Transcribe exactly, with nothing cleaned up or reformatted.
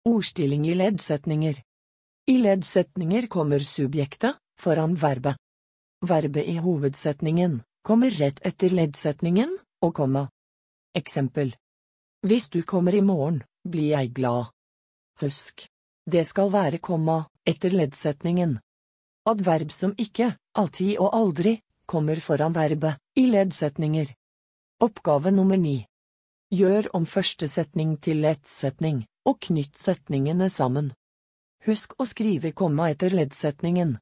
Ordstilling i leddsetninger. I leddsetninger kommer subjektet foran verbet. Verbet i hovedsetningen kommer rett etter leddsetningen og komma. Eksempel. Hvis du kommer i morgen, blir jeg glad. Husk. Det skal være komma etter leddsetningen. Adverb som ikke, alltid og aldri, kommer foran verbet i leddsetninger. Oppgave nummer ni. Gjør om første setning til leddsetning, og knytt setningene sammen. Husk å skrive komma etter leddsetningen.